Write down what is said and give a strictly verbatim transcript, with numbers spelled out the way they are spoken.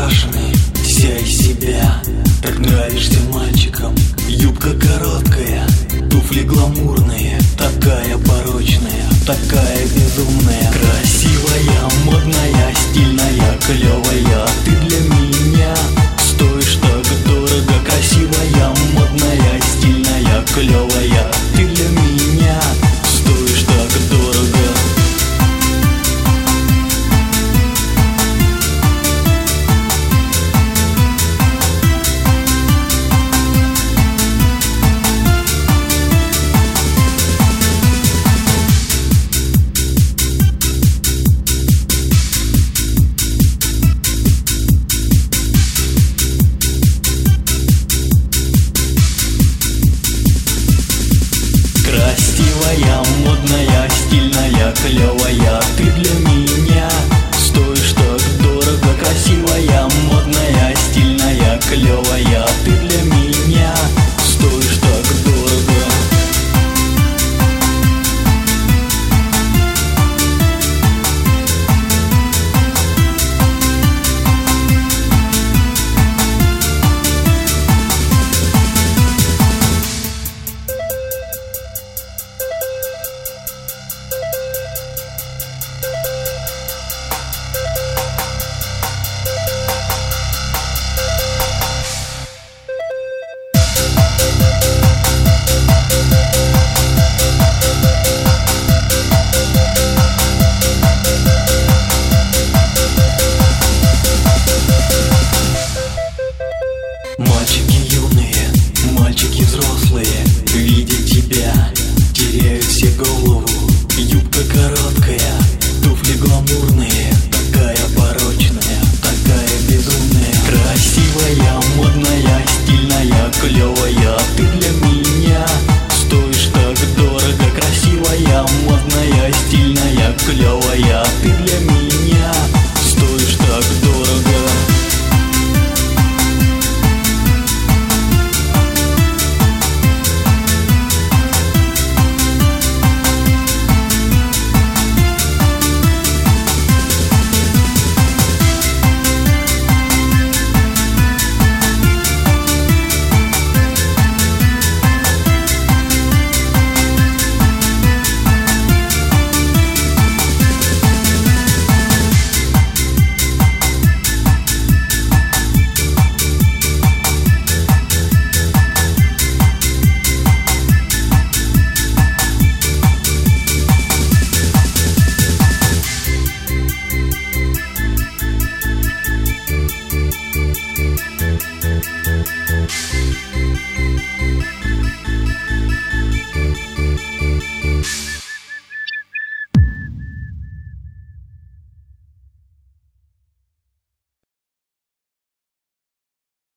накрашенный, вся из себя. Так нравишься мальчикам. Юбка короткая, туфли гламурные, такая порочная, такая безумная. Красивая, модная, стильная, клевая, ты для меня стоишь так дорого. Красивая, модная, стильная, клевая, ты для меня стоишь так дорого. Красивая, модная, стильная, клевая, ты для меня стоишь так дорого. Красивая, модная, стильная, клевая, ты для меня стоишь так дорого. Мальчики юные, мальчики взрослые, видя тебя, теряют все голову. Юбка короткая, туфли гламурные, такая порочная, такая безумная. Красивая, модная, стильная, клевая, ты для меня стоишь так дорого. Красивая, модная, стильная, клевая, ты для меня